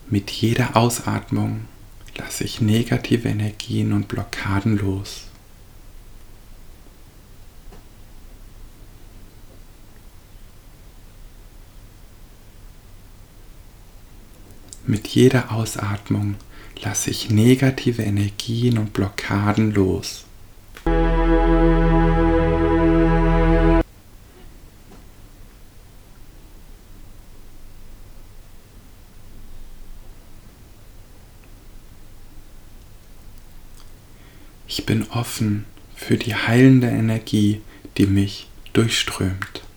Mit jeder Ausatmung lasse ich negative Energien und Blockaden los. Mit jeder Ausatmung lasse ich negative Energien und Blockaden los. Ich bin offen für die heilende Energie, die mich durchströmt.